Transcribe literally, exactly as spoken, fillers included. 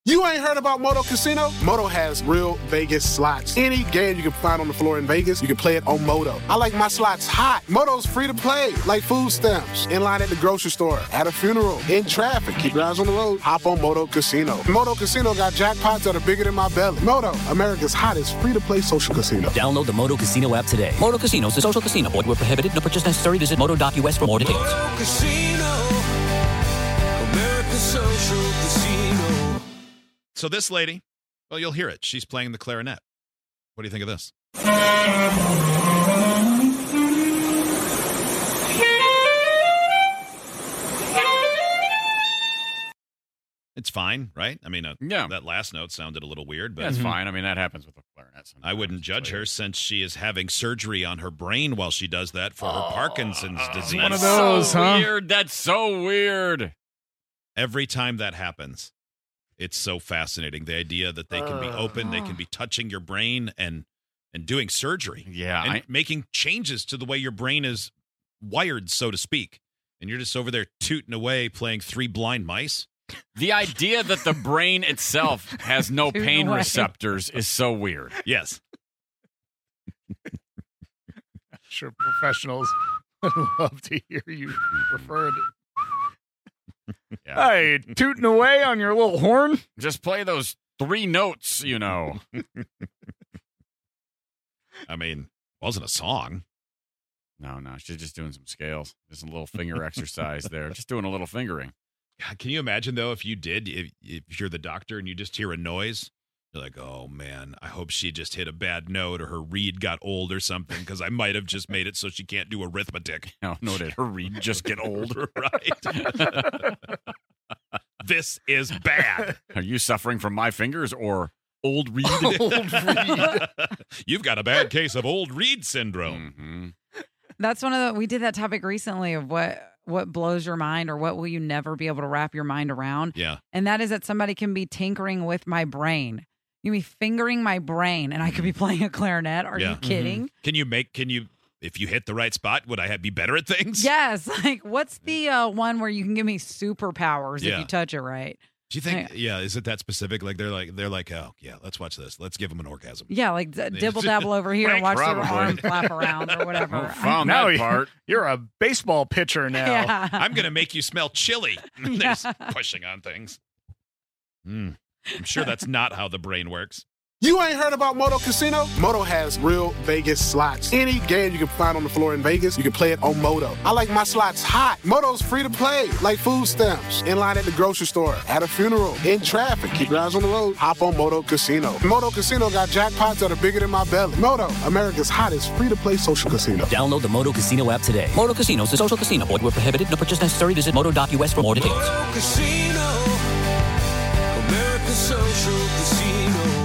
You ain't heard about Moto Casino? Moto has real Vegas slots. Any game you can find on the floor in Vegas, you can play it on Moto. I like my slots hot. Moto's free to play, like food stamps, in line at the grocery store, at a funeral, in traffic. Keep your eyes on the road. Hop on Moto Casino. Moto Casino got jackpots that are bigger than my belly. Moto, America's hottest free-to-play social casino. Download the Moto Casino app today. Moto Casino is a social casino. Void where prohibited. No purchase necessary. Visit moto dot U S for more details. Moto Casino, America's social casino. So this lady, well, you'll hear it. She's playing the clarinet. What do you think of this? It's fine, right? I mean, uh, yeah. that last note sounded a little weird, but that's mm-hmm. fine. I mean, that happens with the clarinet sometimes. I wouldn't judge her since she is having surgery on her brain while she does that for her oh, Parkinson's disease. One of those, so huh? Weird. That's so weird. Every time that happens, it's so fascinating. The idea that they can be open, they can be touching your brain and and doing surgery. Yeah. And I, making changes to the way your brain is wired, so to speak. And you're just over there tooting away playing Three Blind Mice. The idea that the brain itself has no pain away. receptors is so weird. Yes. I'm sure professionals would love to hear you refer to Yeah. Hey, tooting away on your little horn? Just play those three notes, you know. I mean, wasn't a song. No, no, she's just doing some scales. Just a little finger exercise there. Just doing a little fingering. God, can you imagine, though, if you did, if, if you're the doctor and you just hear a noise, you're like, oh, man, I hope she just hit a bad note or her reed got old or something because I might have just made it so she can't do arithmetic. No, no, did her reed just get old? Right. This is bad. Are you suffering from my fingers or old reed? Old reed. You've got a bad case of old reed syndrome. Mm-hmm. That's one of the, we did that topic recently of what, what blows your mind or what will you never be able to wrap your mind around. Yeah. And that is that somebody can be tinkering with my brain. You can be fingering my brain and I could be playing a clarinet. Are yeah. you kidding? Mm-hmm. Can you make, can you, if you hit the right spot, would I have, be better at things? Yes. Like, what's the uh, one where you can give me superpowers yeah. if you touch it right? Do you think, yeah, is it that specific? Like, they're like, they're like, oh, yeah, let's watch this. Let's give them an orgasm. Yeah, like d- dibble dabble over here and watch their arm flap around or whatever. Oh, found now that part. You're a baseball pitcher now. Yeah. I'm going to make you smell chili. They're Yeah. just pushing on things. Mm. I'm sure that's not how the brain works. You ain't heard about Moto Casino? Moto has real Vegas slots. Any game you can find on the floor in Vegas, you can play it on Moto. I like my slots hot. Moto's free to play, like food stamps, in line at the grocery store, at a funeral, in traffic. Keep your eyes on the road. Hop on Moto Casino. Moto Casino got jackpots that are bigger than my belly. Moto, America's hottest free-to-play social casino. Download the Moto Casino app today. Moto Casino is a social casino. Void where prohibited. No purchase necessary. Visit moto dot U S for more details. Moto Casino, America's social casino.